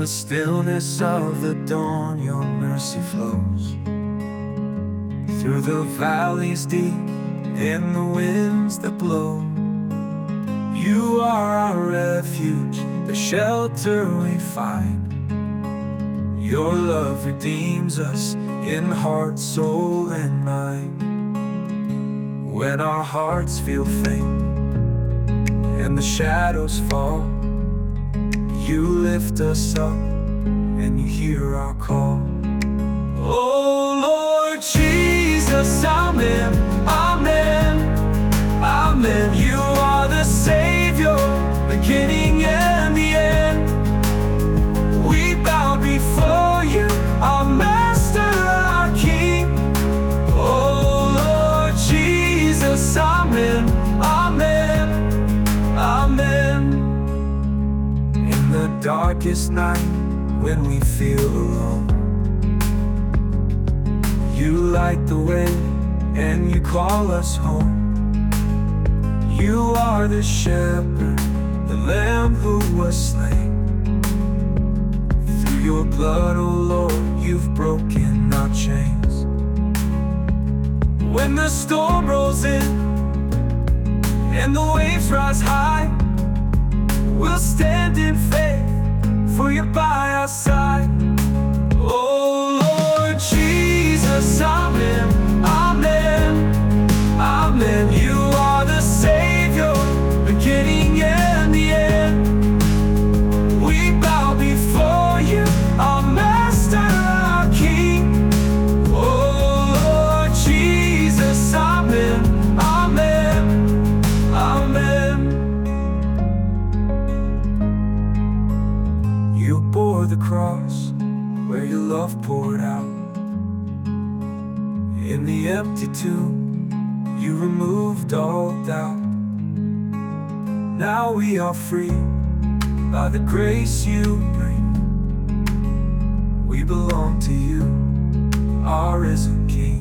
the stillness of the dawn, your mercy flows. Through the valleys deep, in the winds that blow, you are our refuge, the shelter we find. Your love redeems us in heart, soul, and mind. When our hearts feel faint and the shadows fall, you lift us up and you hear our call. Oh Lord Jesus, amen, amen, amen. You are the Savior, beginning and the end. We bow before you, our Master, our King. Oh Lord Jesus, amen, amen, amen. In the darkest night, when we feel alone, you light the way and you call us home. You are the shepherd, the lamb who was slain. Through your blood, oh Lord, you've broken our chains. When the storm rolls in and the waves rise high, we'll stand in faith, for you're by our side. Oh Lord Jesus, amen, amen, amen. You are the Savior, beginning and the end. We bow before you, our Master, our King. Oh Lord Jesus, amen, amen, amen. You bore the cross where your love poured out. In the empty tomb, you removed all doubt. Now we are free by the grace you bring. We belong to you, our risen King.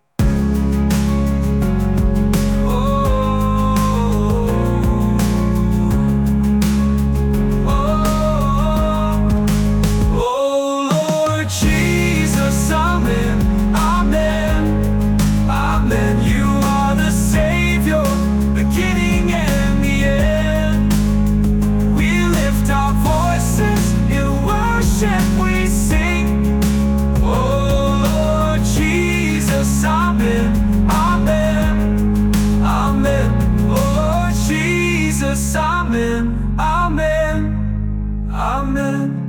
We sing, oh Lord Jesus, amen, amen, amen. Lord Jesus, amen, amen, amen.